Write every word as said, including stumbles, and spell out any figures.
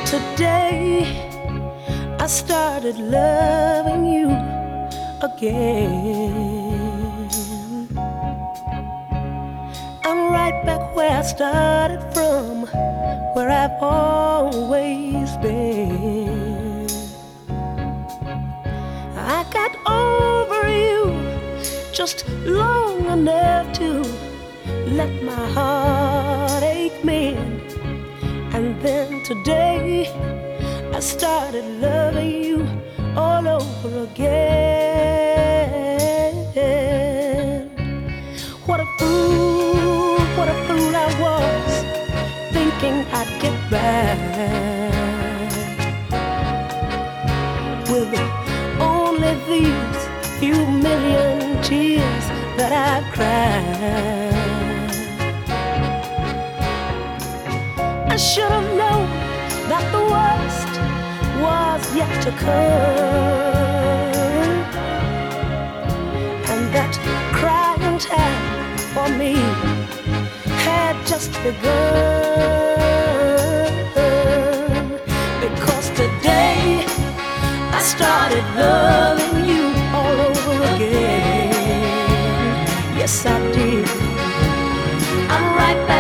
Today I started loving you again. I'm right back where I started from, where I've always been. I got over you just long enough to let my heart ache mend. And then today I started loving you all over again. What a fool, what a fool I was, thinking I'd get back with only these few million tears that I've cried. I should have known that the worst was yet to come, and that crying time for me had just begun. Because today I started loving you all over again. Yes, I did. I'm right back